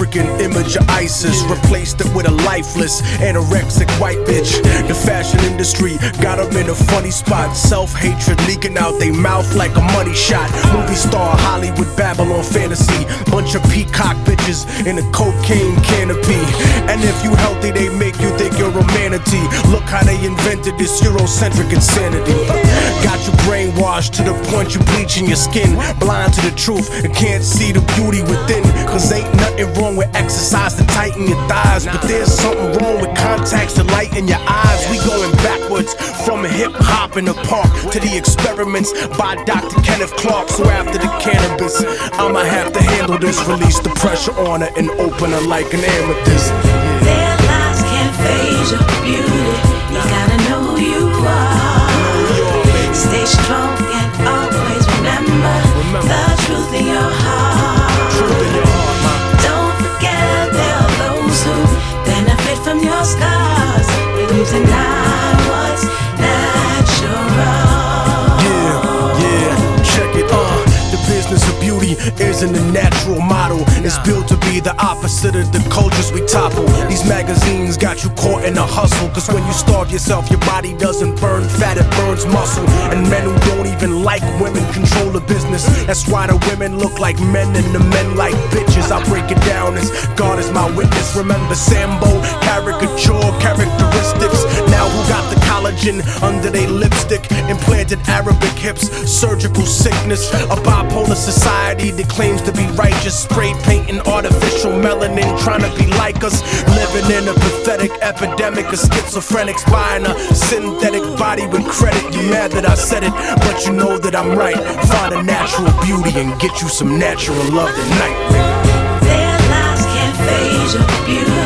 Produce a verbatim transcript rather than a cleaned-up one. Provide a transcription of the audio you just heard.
African image of ISIS, replaced it with a lifeless, anorexic white bitch. The fashion industry got them in a funny spot. Self-hatred leaking out they mouth like a money shot. Movie star Hollywood Babylon fantasy. Bunch of peacock bitches in a cocaine canopy. And if you healthy, they make you think you're a manatee. Look how they invented this Eurocentric insanity. Got you brainwashed to the point you bleaching your skin. Blind to the truth and can't see the beauty within. Cause ain't nothing wrong with exercise to tighten your thighs, but there's something wrong with contacts to lighten your eyes. We going backwards from hip-hop in the park to the experiments by Doctor Kenneth Clark. So after the cannabis, I'ma have to handle this. Release the pressure on her and open her like an amethyst. Their lies can't phase your beauty. You gotta know who you are. Stay strong and always remember the truth in your heart. Don't forget there are those who benefit from your scars. When you deny what's natural. Yeah, yeah, check it, uh the business of beauty isn't a natural model. It's built to be the opposite of the cultures we topple. These magazines got you caught in a hustle. Cause when you starve yourself, your body doesn't burn fat, it burns muscle. And men who don't even like women control the business. That's why the women look like men and the men like bitches. I break it down as God is my witness. Remember Sambo, caricature characteristics. Now who got the collagen under their lipstick? Implanted Arabic hips, surgical sickness. A bipolar society that claims to be righteous. Spray painting artificial melanin, trying to be like us. Living in a pathetic epidemic of schizophrenics. Buying a synthetic body with credit. You mad that I said it, but you know that I'm right. Find a natural beauty and get you some natural love tonight. Their lies can't phase your beauty.